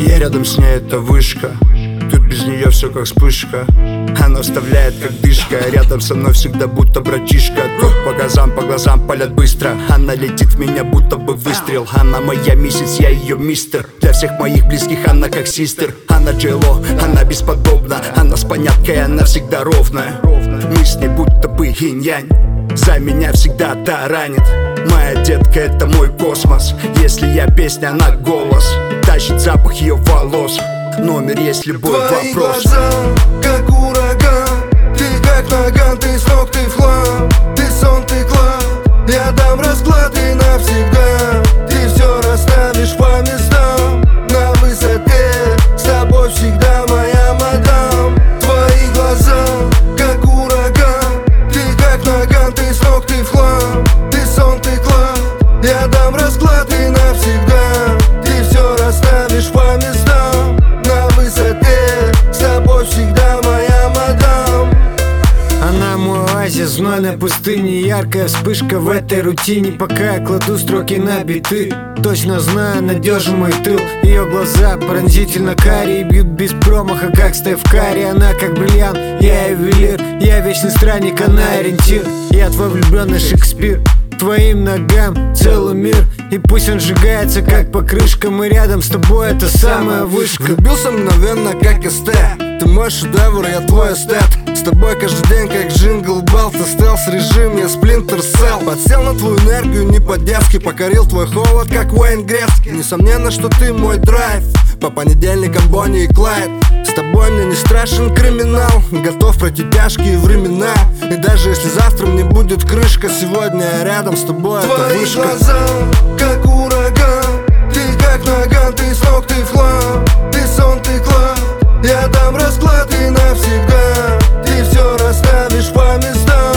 Я рядом с ней, это вышка. Тут без нее все как вспышка. Она вставляет как дышка. Рядом со мной всегда будто братишка. Тут по газам, по глазам палят быстро. Она летит в меня будто бы выстрел. Она моя миссис, я ее мистер. Для всех моих близких она как систер. Она Джейло, она бесподобна. Она с поняткой, она всегда ровная. Мы с ней будто бы инь-янь. За меня всегда таранит. Моя детка, это мой космос. Если я песня, она голос. Тащит запах ее волос. Номер есть любой Твои вопрос. глаза, как ураган. Ты как наган, ты с ног, ты в хлам. Ты сон, ты клад. Я дам расклад и навсегда. Ты все расставишь по местам. На высоте, с тобой всегда моя мадам. Твои глаза, как ураган. Ты как наган, ты с ног, ты в хлам. Ты сон, ты клад. Я дам расклад и навсегда. Ты все расставишь по местам. На высоте, с тобой всегда моя мадам. Она мой оазис в знойной пустыне. Яркая вспышка в этой рутине. Пока я кладу строки на биты, точно знаю, надежен мой тыл. Ее глаза пронзительно карие, бьют без промаха, как Стеф Карри. Она как бриллиант, я ювелир. Я вечный странник, она ориентир. Я твой влюбленный Шекспир. Твоим ногам целый мир. И пусть он сжигается, как покрышка. Мы рядом с тобой, это самая вышка. Влюбился мгновенно, как эстет. Ты мой шедевр, я твой эстет. С тобой каждый день, как джингл белл. Ты стелс-режим, я сплинтер селл. Подсел на твою энергию не по-детски. Покорил твой холод, как Уэйн Грецкий. Несомненно, что ты мой драйв. По понедельникам Бонни и Клайд. С тобой мне не страшен криминал. Готов пройти тяжкие времена. И даже если завтра мне будет крышка, сегодня я рядом с тобой, это вышка. Твои глаза, как ураган. Ты как наган, ты с ног, ты в хлам. Ты сон, ты клад. Я дам расклад и навсегда. Ты все расставишь по местам.